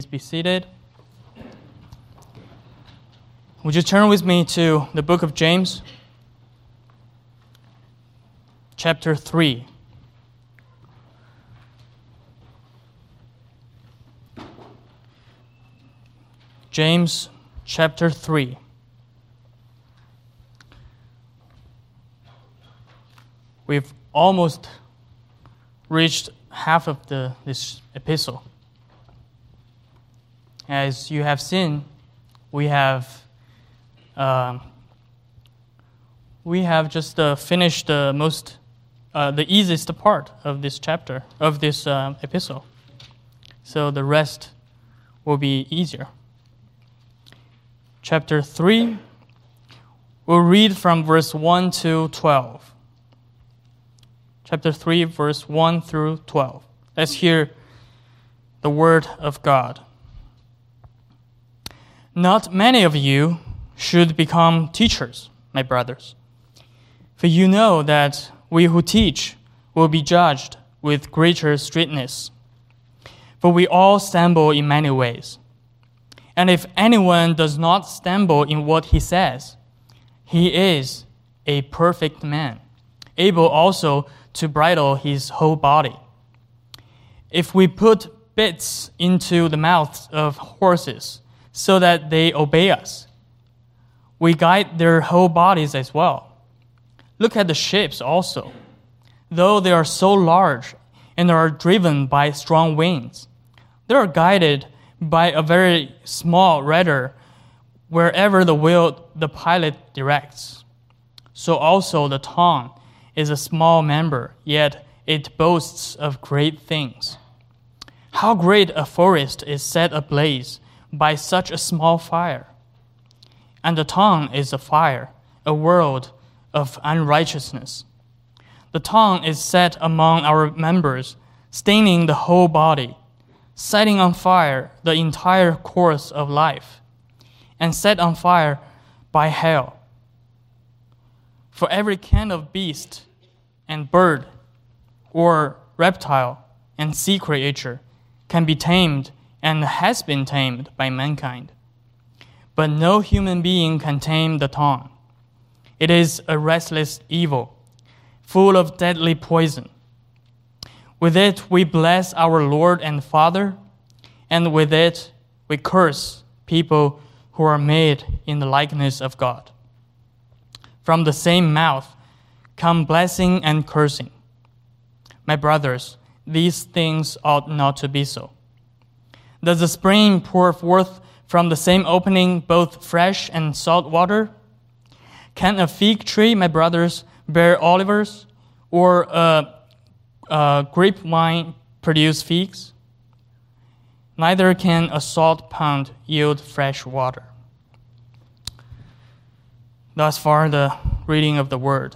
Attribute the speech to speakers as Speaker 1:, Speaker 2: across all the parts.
Speaker 1: Be seated. Would you turn with me to the book of James, chapter 3. James, chapter 3. We've almost reached half of this epistle. As you have seen, we have just finished the easiest part of this chapter, of this epistle. So the rest will be easier. Chapter 3, we'll read from verse 1 to 12. Chapter 3, verse 1 through 12. Let's hear the word of God. Not many of you should become teachers, my brothers, for you know that we who teach will be judged with greater strictness. For we all stumble in many ways. And if anyone does not stumble in what he says, he is a perfect man, able also to bridle his whole body. If we put bits into the mouths of horses so that they obey us, we guide their whole bodies as well. Look at the ships also. Though they are so large and are driven by strong winds, they are guided by a very small rudder wherever the pilot directs. So also the tongue is a small member, yet it boasts of great things. How great a forest is set ablaze by such a small fire. And the tongue is a fire, a world of unrighteousness. The tongue is set among our members, staining the whole body, setting on fire the entire course of life, and set on fire by hell. For every kind of beast and bird or reptile and sea creature can be tamed and has been tamed by mankind. But no human being can tame the tongue. It is a restless evil, full of deadly poison. With it we bless our Lord and Father, and with it we curse people who are made in the likeness of God. From the same mouth come blessing and cursing. My brothers, these things ought not to be so. Does the spring pour forth from the same opening both fresh and salt water? Can a fig tree, my brothers, bear olives, or a grapevine produce figs? Neither can a salt pond yield fresh water. Thus far, the reading of the word.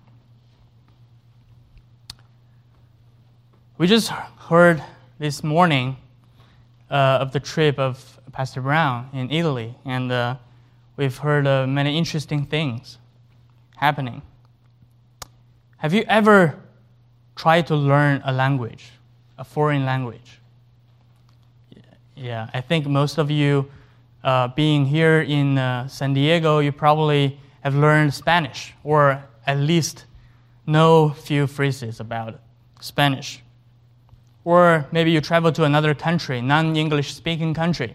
Speaker 1: We just heard this morning of the trip of Pastor Brown in Italy, and we've heard many interesting things happening. Have you ever tried to learn a language, a foreign language? Yeah, I think most of you, being here in San Diego, you probably have learned Spanish, or at least know a few phrases about Spanish. Or maybe you travel to another country, non-English speaking country.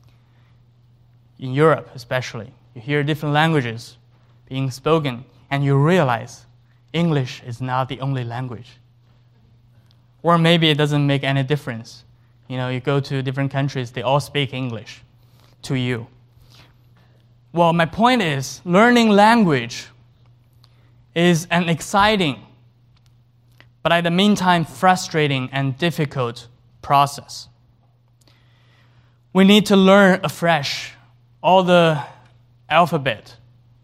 Speaker 1: In Europe especially, you hear different languages being spoken, and you realize English is not the only language. Or maybe it doesn't make any difference. You know, you go to different countries, they all speak English to you. Well, my point is, learning language is an exciting, but at the meantime frustrating and difficult process. We need to learn afresh all the alphabet.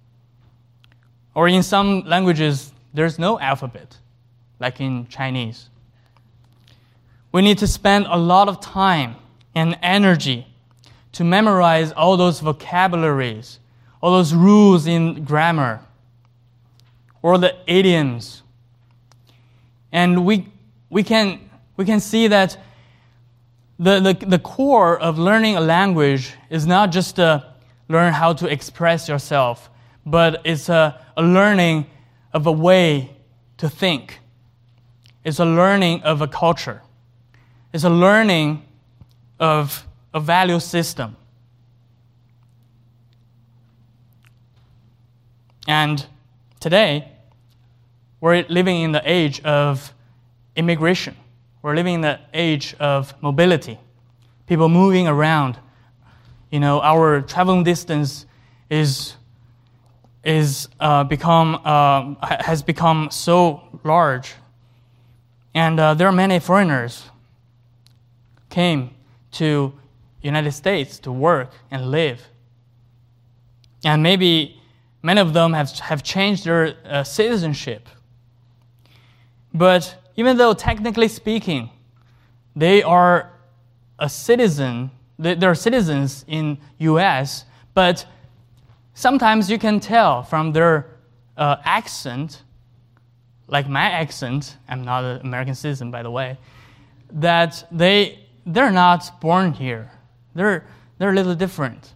Speaker 1: Or in some languages, there's no alphabet, like in Chinese. We need to spend a lot of time and energy to memorize all those vocabularies, all those rules in grammar, or the idioms. And we can see that the core of learning a language is not just to learn how to express yourself, but it's a learning of a way to think. It's a learning of a culture. It's a learning of a value system. And today, we're living in the age of immigration. We're living in the age of mobility. People moving around. Our traveling distance has become so large. And there are many foreigners came to United States to work and live. And maybe many of them have changed their citizenship. But even though technically speaking, they are a citizen, they're citizens in U.S., but sometimes you can tell from their accent, like my accent, I'm not an American citizen, by the way, that they're not born here. They're a little different.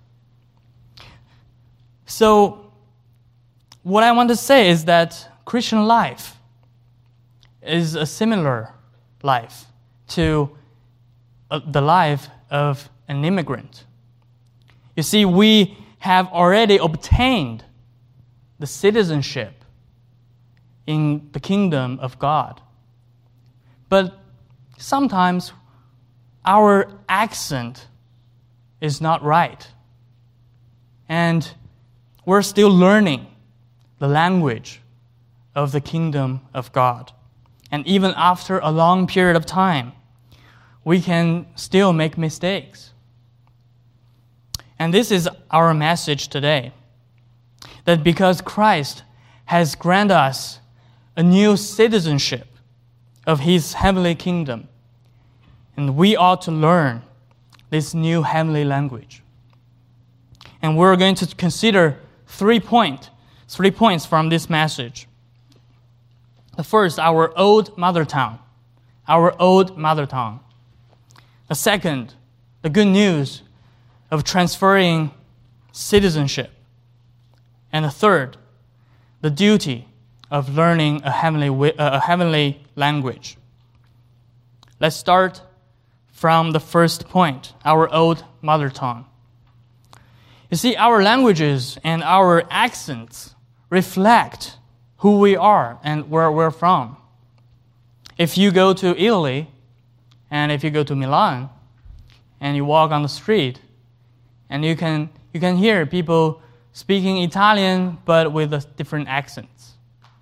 Speaker 1: So what I want to say is that Christian life is a similar life to the life of an immigrant. You see, we have already obtained the citizenship in the kingdom of God. But sometimes our accent is not right. And we're still learning the language of the kingdom of God. And even after a long period of time, we can still make mistakes. And this is our message today, that because Christ has granted us a new citizenship of His heavenly kingdom, and we ought to learn this new heavenly language. And we're going to consider 3 points from this message. The first, our old mother tongue. Our old mother tongue. The second, the good news of transferring citizenship. And the third, the duty of learning a heavenly language. Let's start from the first point, our old mother tongue. You see, our languages and our accents reflect who we are and where we're from. If you go to Italy, and if you go to Milan, and you walk on the street, and you can hear people speaking Italian, but with different accents.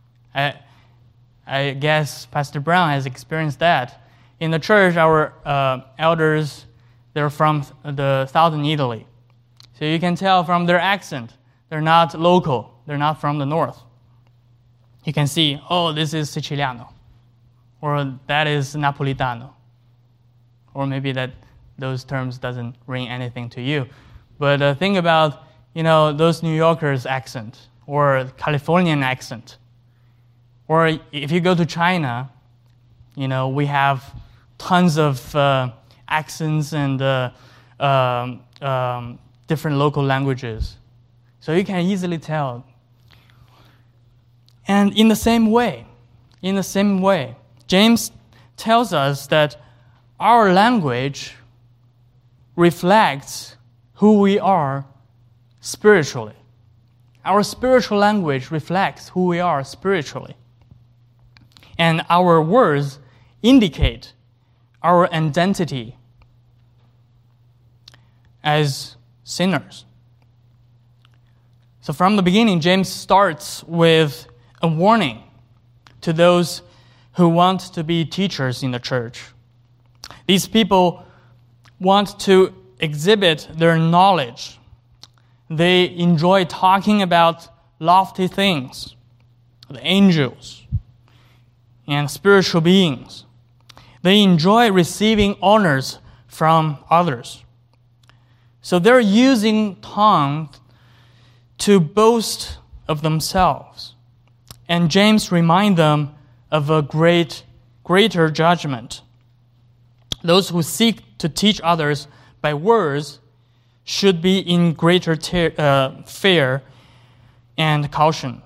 Speaker 1: I guess Pastor Brown has experienced that. In the church, our elders, they're from the southern Italy. So you can tell from their accent, they're not local, they're not from the north. You can see, oh, this is Siciliano, or that is Napolitano, or maybe that those terms doesn't ring anything to you. But think about, those New Yorkers' accent, or Californian accent. Or if you go to China, we have tons of accents and different local languages. So you can easily tell. And in the same way, James tells us that our language reflects who we are spiritually. Our spiritual language reflects who we are spiritually. And our words indicate our identity as sinners. So from the beginning, James starts with a warning to those who want to be teachers in the church. These people want to exhibit their knowledge. They enjoy talking about lofty things, the angels, and spiritual beings. They enjoy receiving honors from others. So they're using tongue to boast of themselves. And James reminds them of a greater judgment. Those who seek to teach others by words should be in greater fear and caution.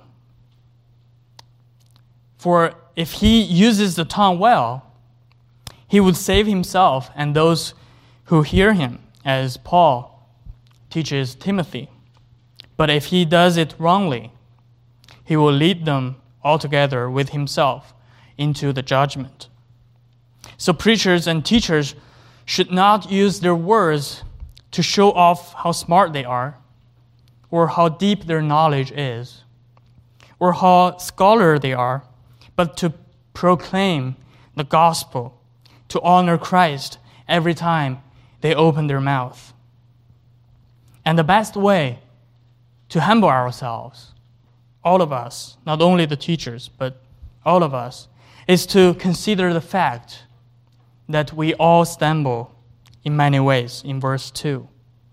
Speaker 1: For if he uses the tongue well, he would save himself and those who hear him, as Paul teaches Timothy. But if he does it wrongly, he will lead them altogether with himself into the judgment. So preachers and teachers should not use their words to show off how smart they are, or how deep their knowledge is, or how scholar they are, but to proclaim the gospel, to honor Christ every time they open their mouth. And the best way to humble ourselves, all of us, not only the teachers, but all of us, is to consider the fact that we all stumble in many ways, in verse 2.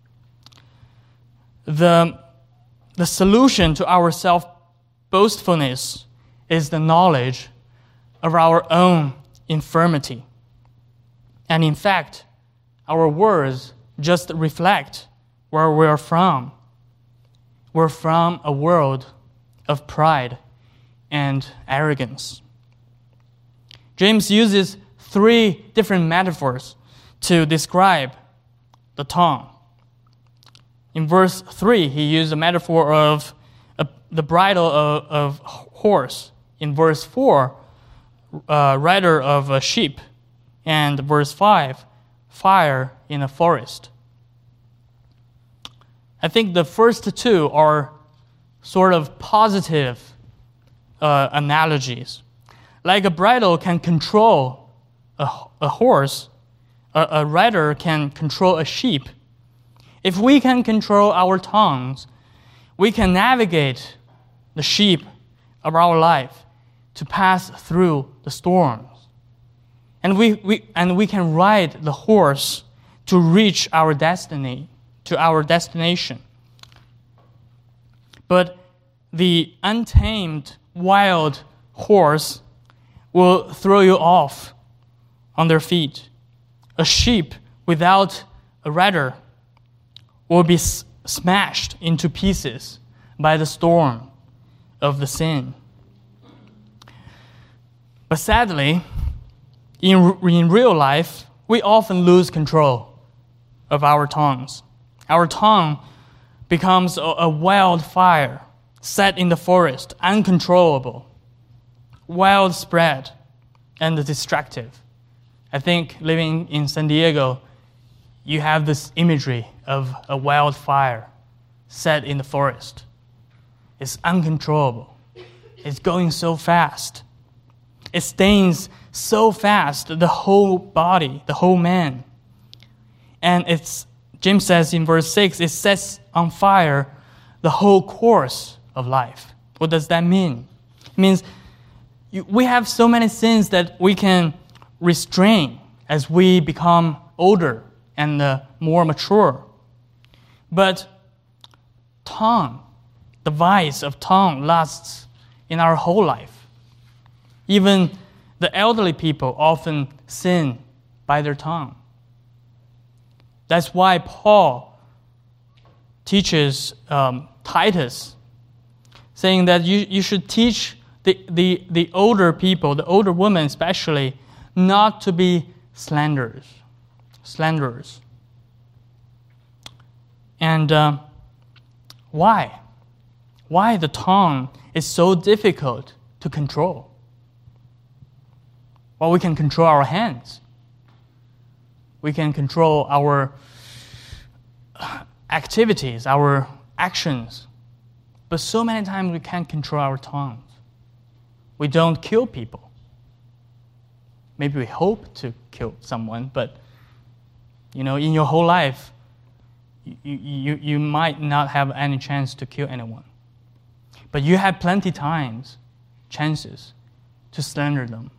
Speaker 1: The solution to our self-boastfulness is the knowledge of our own infirmity. And in fact, our words just reflect where we're from. We're from a world of pride and arrogance. James uses 3 different metaphors to describe the tongue. In verse 3, he used a metaphor of the bridle of horse. In verse 4, rider of a sheep. And verse 5, fire in a forest. I think the first 2 are sort of positive analogies. Like a bridle can control a horse, a rider can control a sheep. If we can control our tongues, we can navigate the sheep of our life to pass through the storms. And we can ride the horse to reach our destiny, to our destination. But the untamed wild horse will throw you off on their feet. A sheep without a rider will be smashed into pieces by the storm of the sin. But sadly, in real life, we often lose control of our tongues. Our tongue becomes a wildfire set in the forest, uncontrollable, widespread, and destructive. I think living in San Diego, you have this imagery of a wildfire set in the forest. It's uncontrollable. It's going so fast. It stains so fast the whole body, the whole man. And James says in verse 6, it sets on fire the whole course of life. What does that mean? It means we have so many sins that we can restrain as we become older and more mature. But the vice of tongue lasts in our whole life. Even the elderly people often sin by their tongue. That's why Paul teaches Titus, saying that you should teach the older people, the older women especially, not to be slanderers. And why? Why the tongue is so difficult to control? Well, we can control our hands. We can control our activities, our actions. But so many times we can't control our tongues. We don't kill people. Maybe we hope to kill someone, but in your whole life, you might not have any chance to kill anyone. But you have plenty chances to slander them,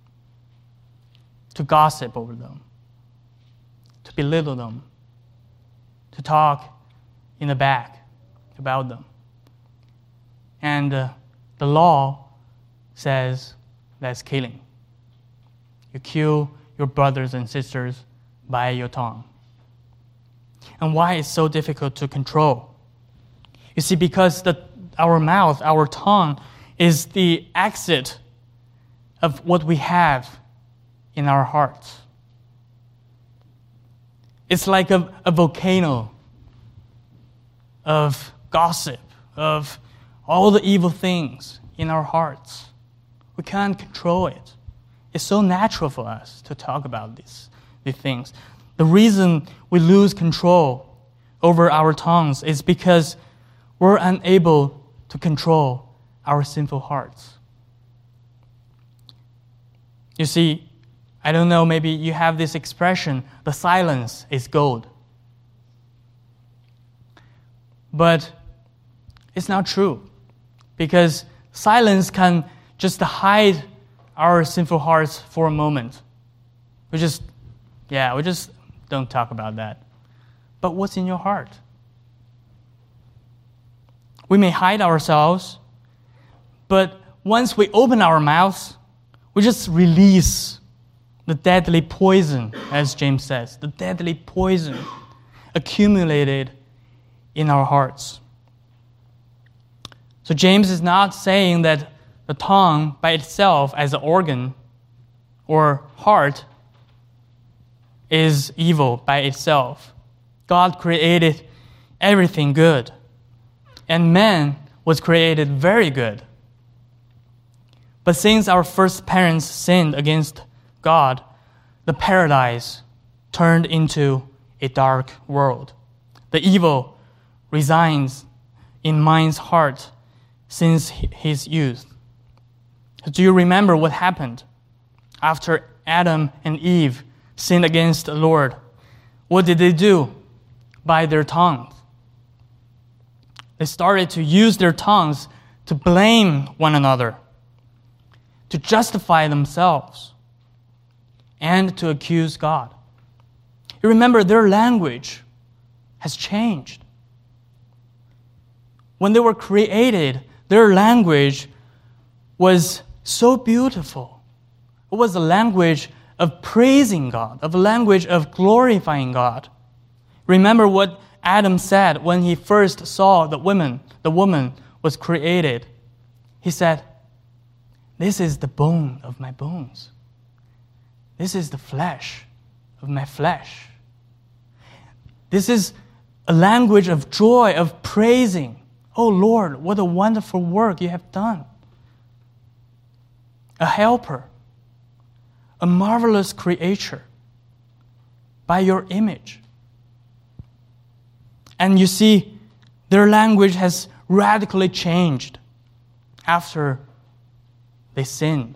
Speaker 1: to gossip over them, to belittle them, to talk in the back about them. And the law says that's killing. You kill your brothers and sisters by your tongue. And why it's so difficult to control? You see, because our mouth, our tongue, is the exit of what we have in our hearts. It's like a volcano of gossip, of all the evil things in our hearts. We can't control it. It's so natural for us to talk about these things. The reason we lose control over our tongues is because we're unable to control our sinful hearts. You see, I don't know, maybe you have this expression, the silence is gold. But it's not true, because silence can just hide our sinful hearts for a moment. We just don't talk about that. But what's in your heart? We may hide ourselves, but once we open our mouths, we just release the deadly poison, as James says, the deadly poison accumulated in our hearts. So James is not saying that the tongue by itself as an organ or heart is evil by itself. God created everything good, and man was created very good. But since our first parents sinned against God, the paradise turned into a dark world. The evil resides in man's heart since his youth. Do you remember what happened after Adam and Eve sinned against the Lord? What did they do? By their tongues. They started to use their tongues to blame one another, to justify themselves, and to accuse God. You remember, their language has changed. When they were created, their language was so beautiful. It was a language of praising God, of a language of glorifying God. Remember what Adam said when he first saw the woman was created. He said, "This is the bone of my bones. This is the flesh of my flesh." This is a language of joy, of praising. Oh Lord, what a wonderful work you have done. A helper, a marvelous creature by your image. And you see, their language has radically changed after they sinned.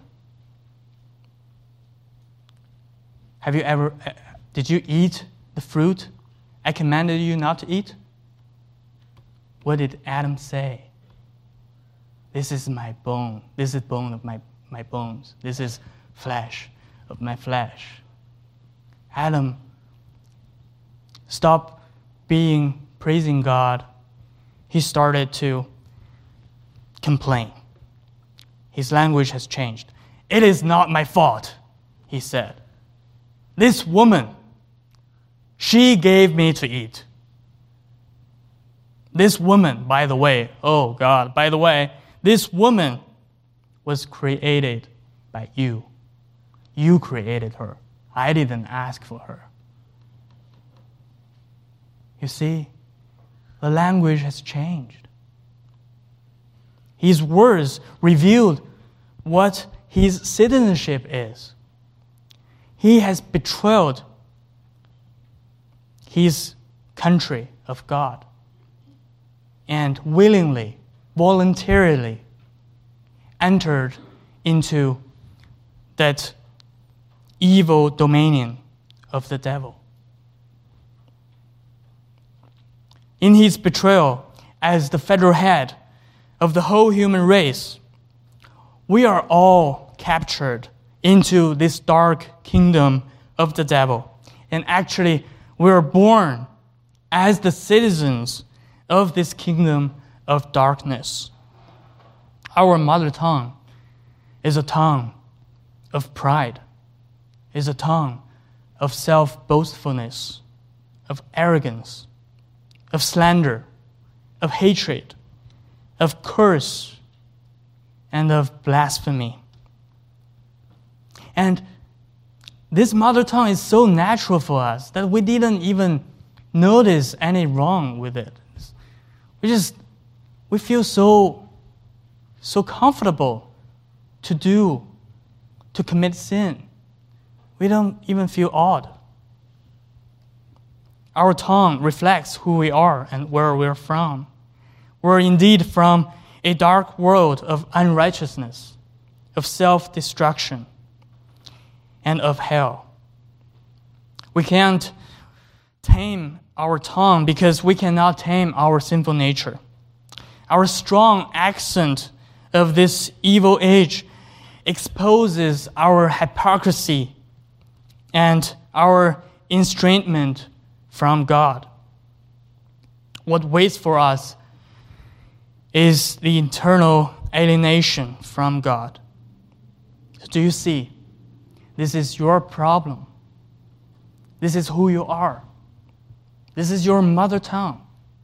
Speaker 1: Did you eat the fruit I commanded you not to eat? What did Adam say? This is my bone. This is bone of my bones. This is flesh of my flesh. Adam stopped praising God. He started to complain. His language has changed. "It is not my fault," he said. "This woman, she gave me to eat. This woman, by the way, oh God, by the way, this woman was created by you. You created her. I didn't ask for her." You see, the language has changed. His words revealed what his citizenship is. He has betrayed his country of God and willingly, voluntarily entered into that evil dominion of the devil. In his betrayal as the federal head of the whole human race, we are all captured into this dark kingdom of the devil. And actually, we are born as the citizens of this kingdom of darkness. Our mother tongue is a tongue of pride is a tongue of self-boastfulness, of arrogance, of slander, of hatred, of curse, and of blasphemy. And this mother tongue is so natural for us that we didn't even notice any wrong with it. We feel so comfortable to commit sin. We don't even feel odd. Our tongue reflects who we are and where we're from. We're indeed from a dark world of unrighteousness, of self-destruction, and of hell. We can't tame our tongue because we cannot tame our sinful nature. Our strong accent of this evil age exposes our hypocrisy and our estrangement from God. What waits for us is the eternal alienation from God. So do you see? This is your problem. This is who you are. This is your mother tongue.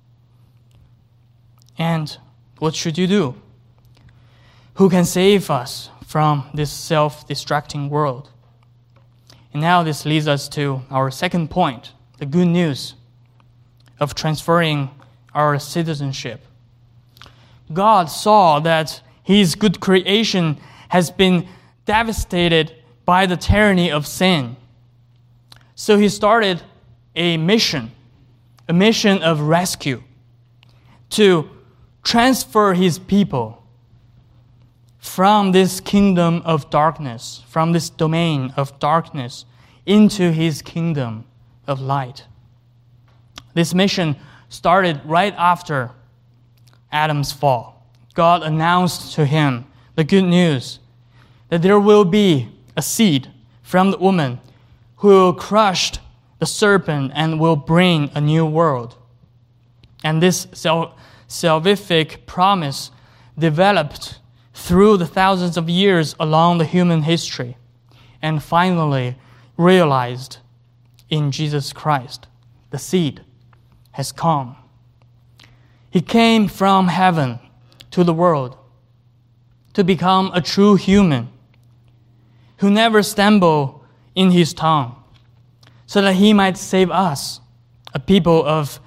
Speaker 1: And what should you do? Who can save us from this self-destructing world? And now this leads us to our second point, the good news of transferring our citizenship. God saw that His good creation has been devastated by the tyranny of sin. So He started a mission of rescue to transfer His people from this kingdom of darkness, from this domain of darkness, into His kingdom of light. This mission started right after Adam's fall. God announced to him the good news that there will be a seed from the woman who will crush the serpent and will bring a new world. And this salvific promise developed through the thousands of years along the human history and finally realized in Jesus Christ. The seed has come. He came from heaven to the world to become a true human who never stumbled in His tongue, so that He might save us, a people of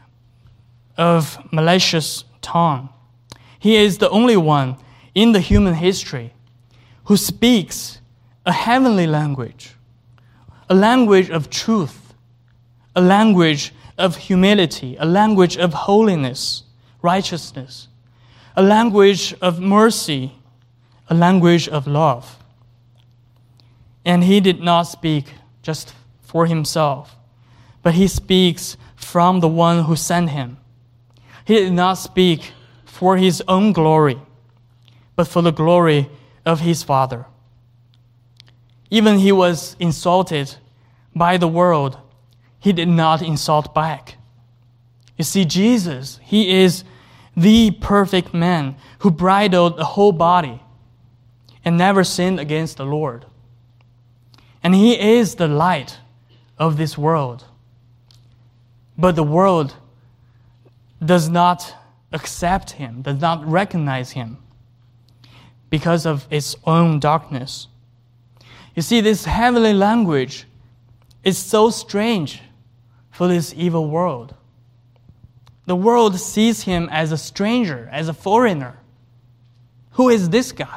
Speaker 1: malicious tongue. He is the only one in the human history who speaks a heavenly language, a language of truth, a language of humility, a language of holiness, righteousness, a language of mercy, a language of love. And He did not speak just for Himself, but He speaks from the one who sent Him. He did not speak for His own glory, but for the glory of His Father. Even He was insulted by the world, He did not insult back. You see, Jesus, He is the perfect man who bridled the whole body and never sinned against the Lord. And He is the light of this world. But the world does not accept Him, does not recognize Him because of its own darkness. You see, this heavenly language is so strange for this evil world. The world sees Him as a stranger, as a foreigner. Who is this guy?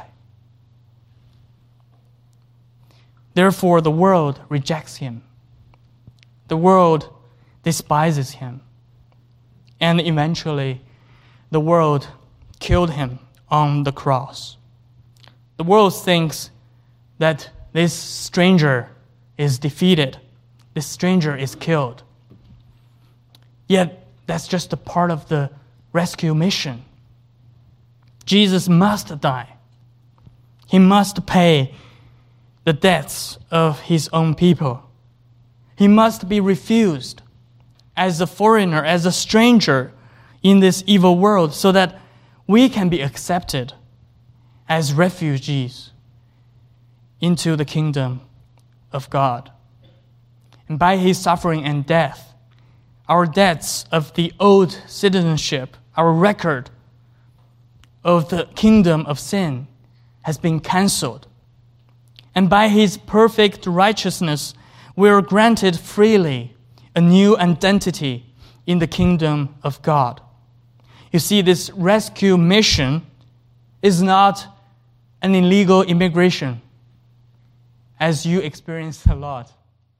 Speaker 1: Therefore, the world rejects Him. The world despises Him. And eventually, the world killed Him on the cross. The world thinks that this stranger is defeated. This stranger is killed. Yet, that's just a part of the rescue mission. Jesus must die. He must pay the debts of His own people. He must be refused as a foreigner, as a stranger in this evil world, so that we can be accepted as refugees into the kingdom of God. And by his suffering and death, our debts of the old citizenship, our record of the kingdom of sin has been canceled. And by his perfect righteousness, we are granted freely a new identity in the kingdom of God. You see, this rescue mission is not an illegal immigration, as you experienced a lot.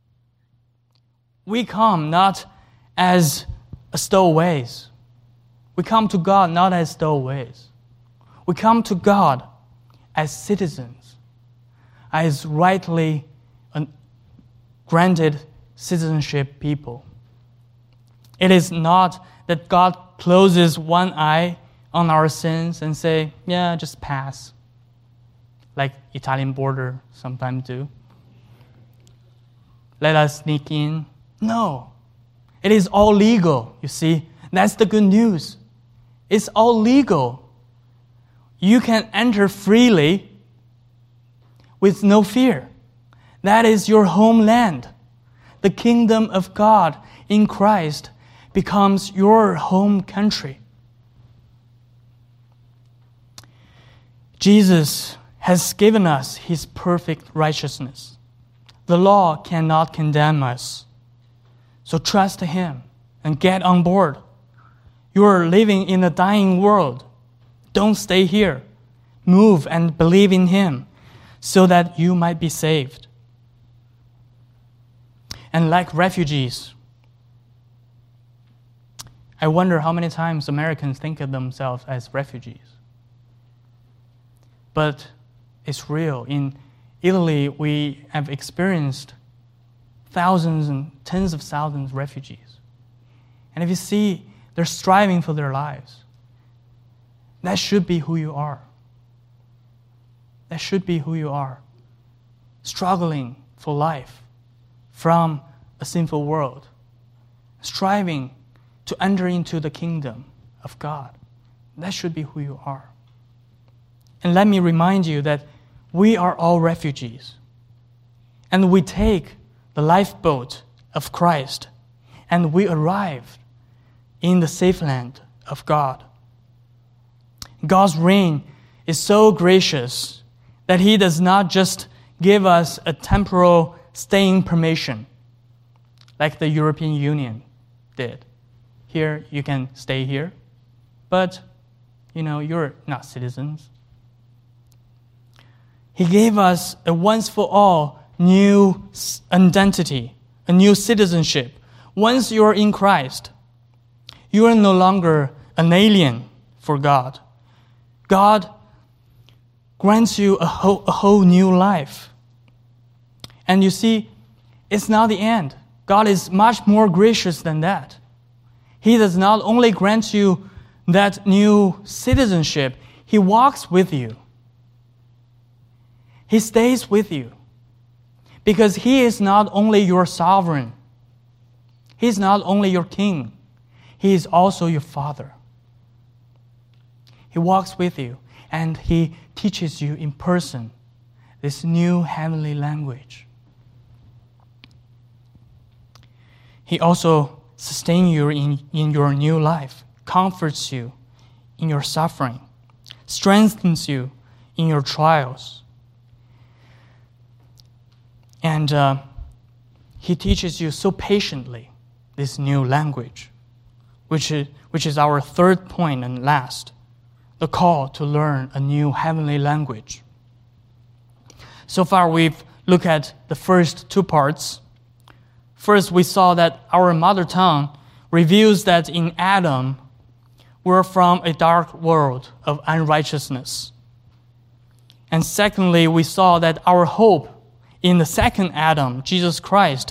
Speaker 1: We come not as stowaways. We come to God not as stowaways. We come to God as citizens, as rightly granted citizenship people. It is not that God closes one eye on our sins and say, yeah, just pass, like Italian border sometimes do. Let us sneak in. No. It is all legal, you see. That's the good news. It's all legal. You can enter freely with no fear. That is your homeland. The kingdom of God in Christ becomes your home country. Jesus has given us his perfect righteousness. The law cannot condemn us. So trust him and get on board. You are living in a dying world. Don't stay here. Move and believe in him so that you might be saved. And like refugees, I wonder how many times Americans think of themselves as refugees. But it's real. In Italy, we have experienced thousands and tens of thousands of refugees. And if you see, they're striving for their lives. That should be who you are. That should be who you are. Struggling for life from a sinful world. Striving to enter into the kingdom of God. That should be who you are. And let me remind you that we are all refugees. And we take the lifeboat of Christ and we arrive in the safe land of God. God's reign is so gracious that he does not just give us a temporal staying permission like the European Union did. Here, you can stay here, but, you're not citizens. He gave us a once-for-all new identity, a new citizenship. Once you're in Christ, you are no longer an alien for God. God grants you a whole new life. And you see, it's not the end. God is much more gracious than that. He does not only grant you that new citizenship, he walks with you. He stays with you. Because he is not only your sovereign. He is not only your king. He is also your father. He walks with you and he teaches you in person this new heavenly language. He also sustains you in your new life, comforts you in your suffering, strengthens you in your trials. And he teaches you so patiently this new language, which is our third point and last, the call to learn a new heavenly language. So far, we've looked at the first two parts. First, we saw that our mother tongue reveals that in Adam, we're from a dark world of unrighteousness. And secondly, we saw that our hope in the second Adam, Jesus Christ,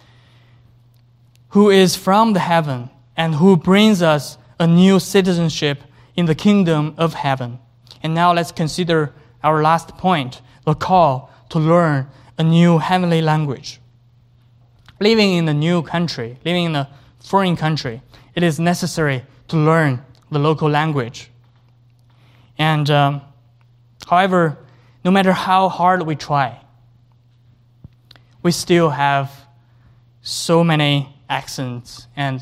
Speaker 1: who is from the heaven and who brings us a new citizenship in the kingdom of heaven. And now let's consider our last point, the call to learn a new heavenly language. Living in a new country, living in a foreign country, it is necessary to learn the local language. And however, no matter how hard we try, we still have so many accents and,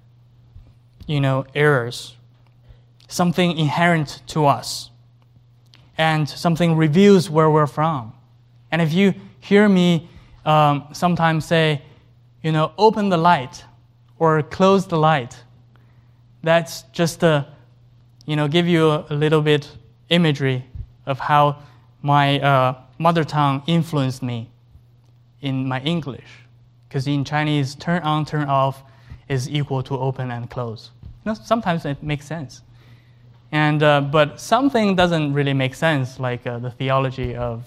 Speaker 1: errors. Something inherent to us. And something reveals where we're from. And if you hear me sometimes say, open the light or close the light, that's just to, give you a little bit imagery of how my mother tongue influenced me in my English. Because in Chinese, turn on, turn off is equal to open and close. Sometimes it makes sense. And but something doesn't really make sense, like the theology of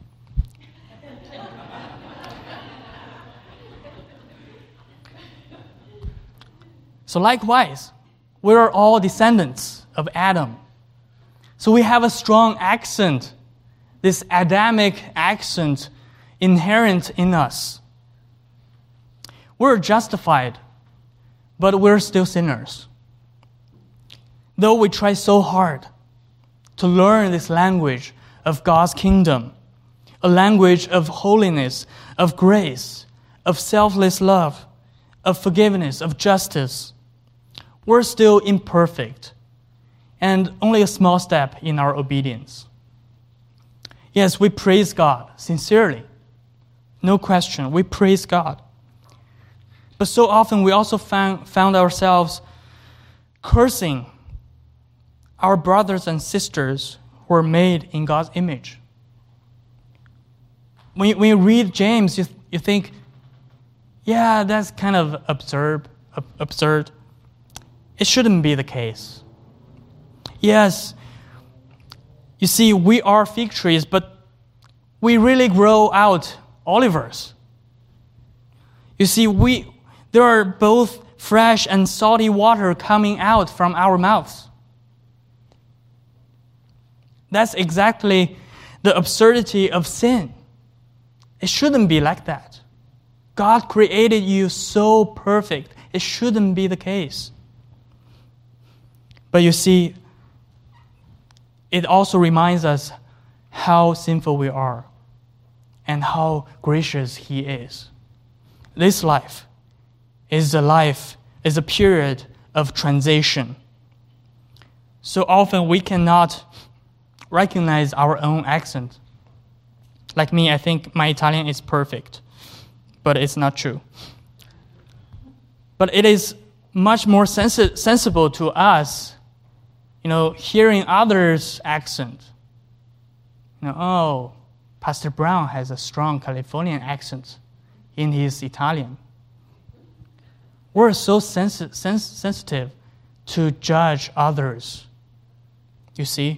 Speaker 1: So likewise, we are all descendants of Adam. So we have a strong accent, this Adamic accent inherent in us. We're justified, but we're still sinners. Though we try so hard to learn this language of God's kingdom, a language of holiness, of grace, of selfless love, of forgiveness, of justice, we're still imperfect and only a small step in our obedience. Yes, we praise God sincerely. No question, we praise God. But so often we also found ourselves cursing our brothers and sisters who are made in God's image. When you read James, you think, yeah, that's kind of absurd. It shouldn't be the case. Yes, you see, we are fig trees, but we really grow out olivers. You see, there are both fresh and salty water coming out from our mouths. That's exactly the absurdity of sin. It shouldn't be like that. God created you so perfect. It shouldn't be the case. But you see, it also reminds us how sinful we are and how gracious He is. This life is a period of transition. So often we cannot recognize our own accent. Like me, I think my Italian is perfect, but it's not true. But it is much more sensible to us, hearing others' accent. Oh, Pastor Brown has a strong Californian accent in his Italian. We're so sensitive to judge others, you see?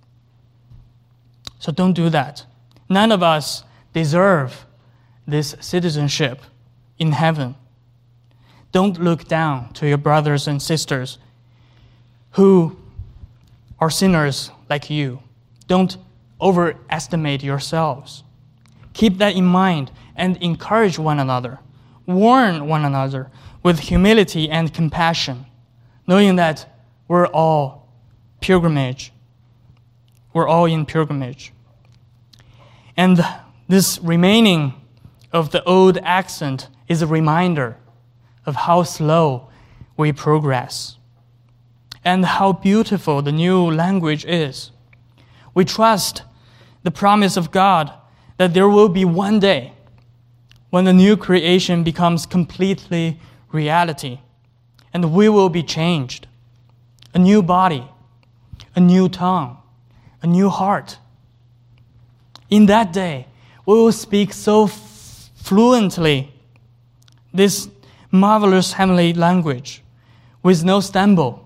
Speaker 1: So don't do that. None of us deserve this citizenship in heaven. Don't look down to your brothers and sisters who are sinners like you. Don't overestimate yourselves. Keep that in mind and encourage one another. Warn one another with humility and compassion, knowing that we're all in pilgrimage. And this remaining of the old accent is a reminder of how slow we progress and how beautiful the new language is. We trust the promise of God that there will be one day when the new creation becomes completely reality and we will be changed. A new body, a new tongue, a new heart. In that day, we will speak so fluently this marvelous heavenly language with no stumble,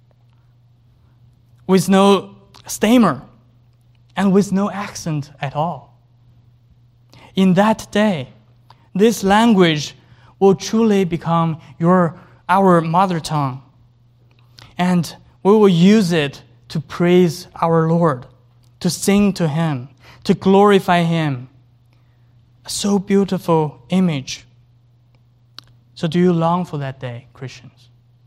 Speaker 1: with no stammer, and with no accent at all. In that day, this language will truly become our mother tongue, and we will use it to praise our Lord, to sing to Him, to glorify Him. A so beautiful image. So do you long for that day, Christians?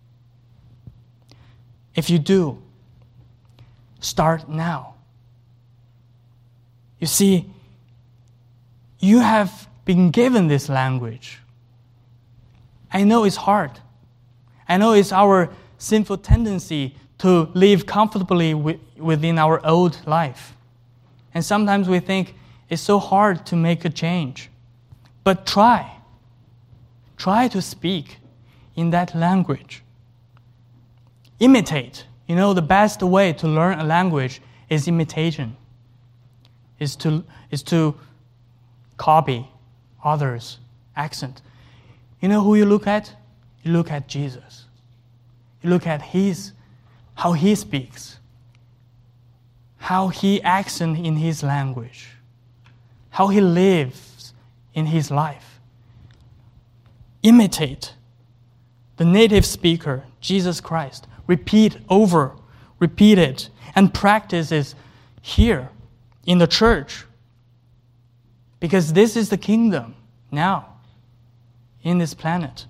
Speaker 1: If you do, start now. You see, you have been given this language. I know it's hard. I know it's our sinful tendency to live comfortably within our old life. And sometimes we think it's so hard to make a change. But try. Try to speak in that language. Imitate. The best way to learn a language is imitation. Is to copy others' accent. You know who you look at? You look at Jesus. You look at how he speaks, how he acts in his language, how he lives in his life. Imitate the native speaker, Jesus Christ. Repeat it, and practice it here in the church. Because this is the kingdom now on this planet.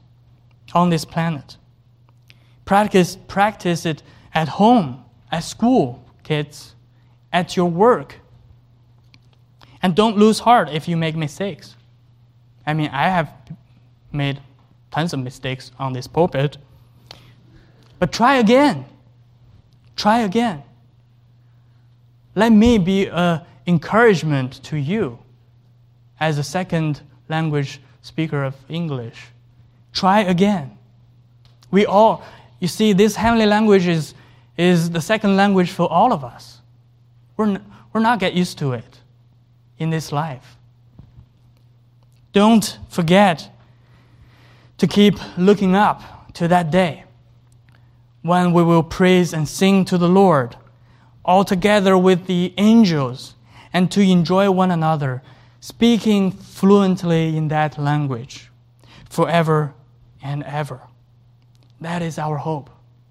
Speaker 1: Practice it at home, at school, kids, at your work. And don't lose heart if you make mistakes. I have made tons of mistakes on this pulpit. But try again. Try again. Let me be an encouragement to you as a second language speaker of English. Try again. You see, this heavenly language is the second language for all of us. We're not get used to it in this life. Don't forget to keep looking up to that day when we will praise and sing to the Lord all together with the angels, and to enjoy one another, speaking fluently in that language forever and ever. That is our hope.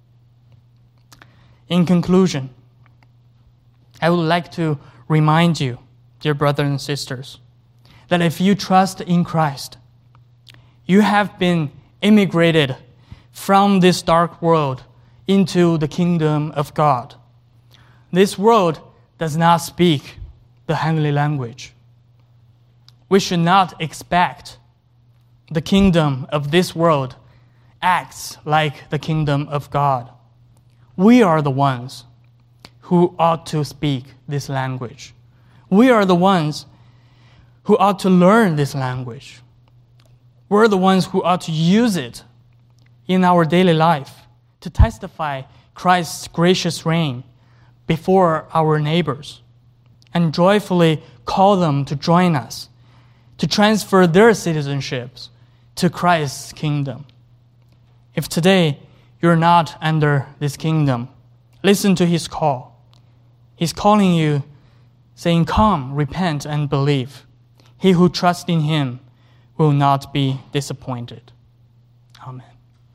Speaker 1: In conclusion, I would like to remind you, dear brothers and sisters, that if you trust in Christ, you have been immigrated from this dark world into the kingdom of God. This world does not speak the heavenly language. We should not expect the kingdom of this world acts like the kingdom of God. We are the ones who ought to speak this language. We are the ones who ought to learn this language. We're the ones who ought to use it in our daily life to testify Christ's gracious reign before our neighbors and joyfully call them to join us, to transfer their citizenships to Christ's kingdom. If today you're not under this kingdom, listen to his call. He's calling you, saying, "Come, repent and believe. He who trusts in him will not be disappointed." Amen.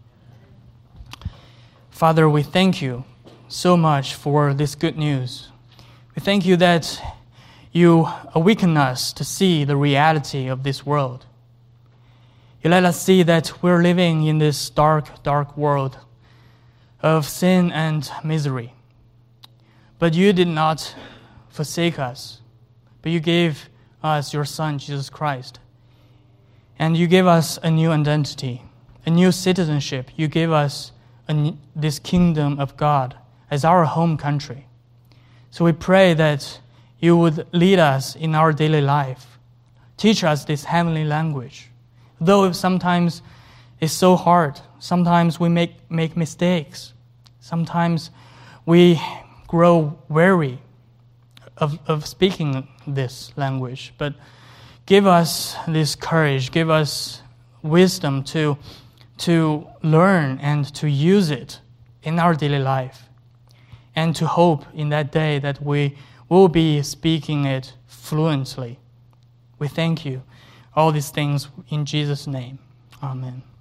Speaker 1: Father, we thank you so much for this good news. We thank you that you awaken us to see the reality of this world. You let us see that we're living in this dark, dark world of sin and misery. But you did not forsake us, but you gave us your Son, Jesus Christ. And you gave us a new identity, a new citizenship. You gave us this kingdom of God as our home country. So we pray that you would lead us in our daily life. Teach us this heavenly language. Though sometimes it's so hard, sometimes we make mistakes. Sometimes we grow weary of speaking this language. But give us this courage, give us wisdom to learn and to use it in our daily life, and to hope in that day that we will be speaking it fluently. We thank you. All these things in Jesus' name. Amen.